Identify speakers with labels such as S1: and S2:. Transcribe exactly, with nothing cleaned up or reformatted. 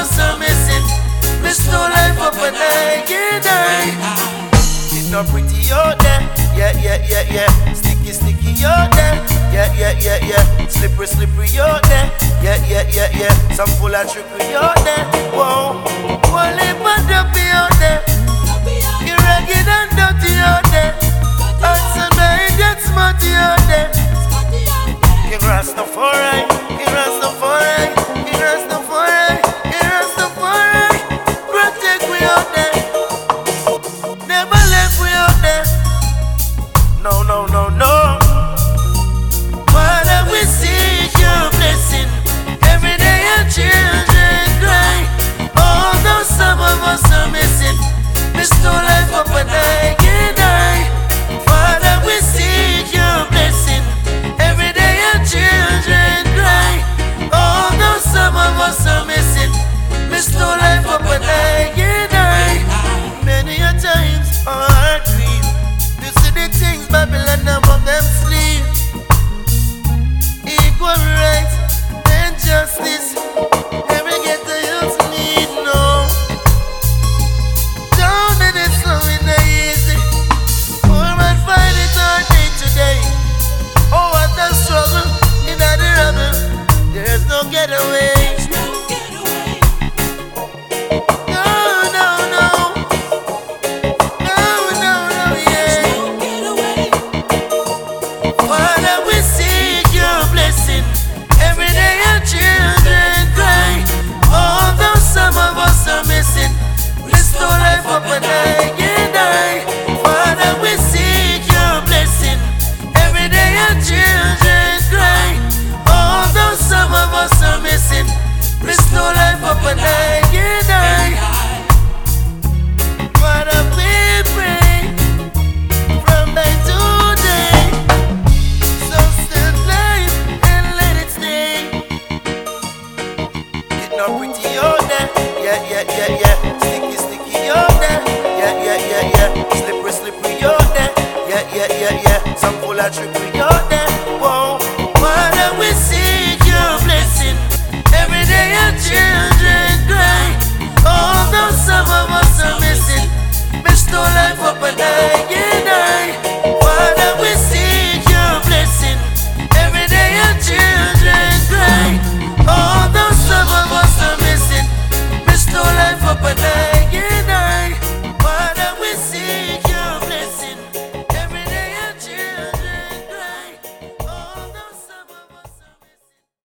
S1: us are missing. Miss no life up and I get I. It's not pretty out there, yeah, yeah, yeah, yeah. Sticky, sticky out there, yeah, yeah, yeah, yeah. Slippery, slippery out there, yeah, yeah, yeah, yeah. Some full of trickery out there, whoa. One lip and dopey out there. You're ragged and dirty out there. Answer my get smarty out there. King Rastafari, King Rastafari, King Rastafari, King Rastafari. Protect we out there. Never left we out there. No, no, no, no. Father, we seek your blessing. Every day your children cry. Although some of us are missing, miss no life up and I can die. Father, we seek your blessing. Every day your children cry. Although some of us are missing, miss no life up and I can die. Many a times our heart grieves to see the things Babylon above them sleep. Equal rights and justice, every ghetto youth need no. Down in it slow in the easy. Poor man find it hard day to day. Oh, what a struggle in the rubble. There's no getaway. Miss no life up and I can die. Father, we pray from day to day. So stand life and let it stay. Get not pretty out there, yeah, yeah, yeah, yeah. Sticky, sticky out there, yeah, yeah, yeah, yeah. Slippery, slippery out there, yeah, yeah, yeah, yeah. Some full of trickery out there, whoa. Father, we seek your blessing. Every day your children cry. Although some of us are missing, miss no life up and down.